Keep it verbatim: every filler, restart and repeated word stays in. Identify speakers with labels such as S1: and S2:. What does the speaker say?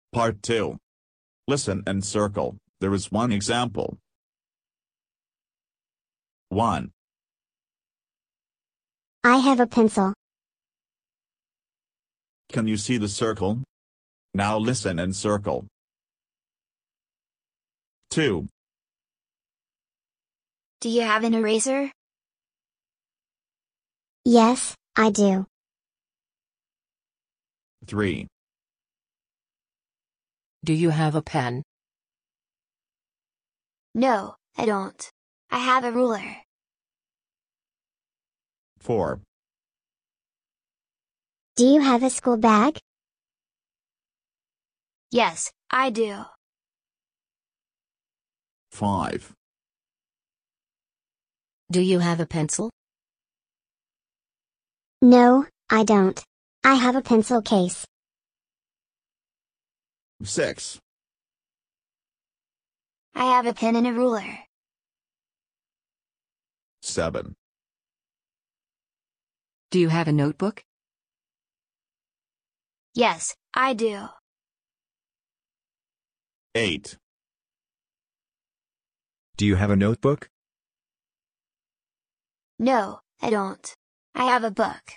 S1: Part two. Listen and circle. There is one example. one.
S2: I have a pencil.
S1: Can you see the circle? Now listen and circle. two.
S3: Do you have an eraser?
S2: Yes, I do.
S1: three.
S4: Do you have a pen?
S3: No, I don't. I have a ruler.
S1: four.
S2: Do you have a school bag?
S3: Yes, I do.
S1: five.
S4: Do you have a pencil?
S2: No, I don't. I have a pencil case.
S1: six.
S3: I have a pen and a ruler.
S1: seven.
S4: Do you have a notebook?
S3: Yes, I do.
S1: eight.
S5: Do you have a notebook?
S3: No, I don't. I have a book.